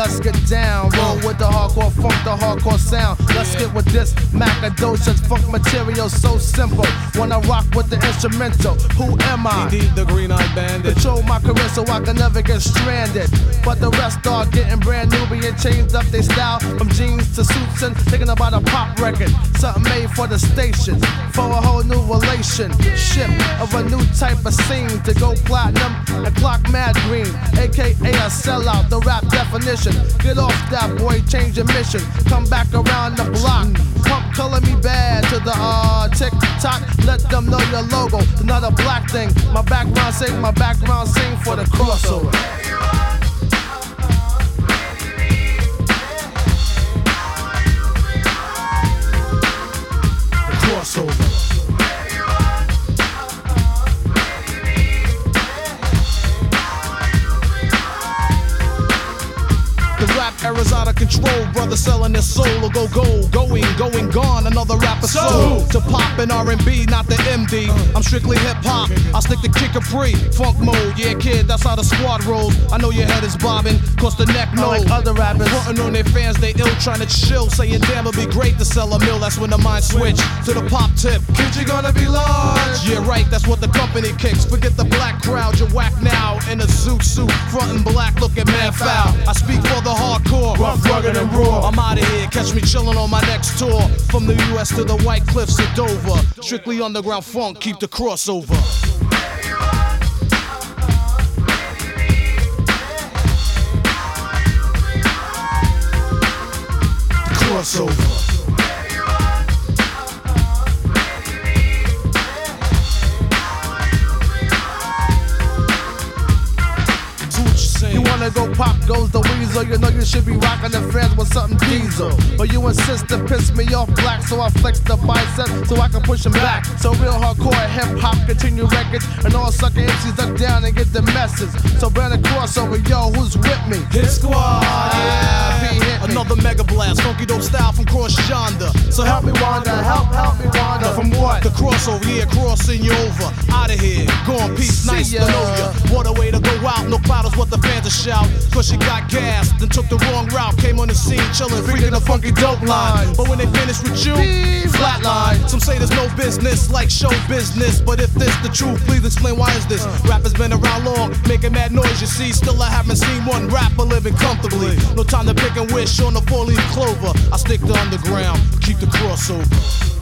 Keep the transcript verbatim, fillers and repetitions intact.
let's get down. Roll with the hardcore funk, the hardcore sound. Let's get with this Macadocious funk material, so simple. When I rock with the instrumental, who am I? Indeed, the Green-Eyed Bandit. Control my career so I can never get stranded. But the rest start getting brand new, being changed up their style from jeans to suits and thinking about a pop record, something made for the station, for a whole new relationship of a new type of scene to go platinum and clock mad green, aka a sellout, the rap definition. Get off that boy, change your mission, come back around the block. Pump color me bad to the uh tick tock. Let them know your logo. It's not a black thing. My background sing, my background sing for the crossover. The crossover. Era's out of control, brother selling their soul or go gold, going, going, gone, another rapper soul. To pop and R and B, not the M D. I'm strictly hip hop. I stick to Kid Capri, funk mode. Yeah, kid, that's how the squad rolls. I know your head is bobbing, cause the neck knows. Like other rappers, frontin' on their fans, they ill, trying to chill, saying damn, it'd be great to sell a mill. That's when the mind switch to the pop tip. Kid, you gonna be large. Yeah, right, that's what the company kicks. Forget the black crowd, you're whack now in a zoot suit, frontin' black, looking mad foul. I speak for the hardcore, rough, rugged, and raw. I'm out of here, catch me chillin' on my next tour. From the U S to the White Cliffs of Dover. Strictly underground funk, keep the crossover. The crossover. You wanna go pop goes the weasel. You know you should be rocking the fans with something diesel. But you insist to piss me off black, so I flex the bicep so I can push him back. So real hardcore hip hop continue records, and all sucker M Cs duck down and get the message. So burn a crossover, yo, who's with me? Hit Squad, yeah, be hit me. Another mega blast, funky dope style from cross yonder. So help me wander, help, help me wander. From what? The crossover, yeah, crossing you over. Out of here, gone, peace, nice to know ya. What a way to go out, no cloud is what the fans are shout. Cause she got gas, then took the wrong route. Came on the scene, chillin', freaking a funky dope line. But when they finish with you, flatline. Some say there's no business like show business. But if this the truth, please explain why is this? Rappers been around long, making mad noise, you see. Still I haven't seen one rapper living comfortably. No time to pick and wish on the four-leaf clover. I stick to underground, keep the crossover.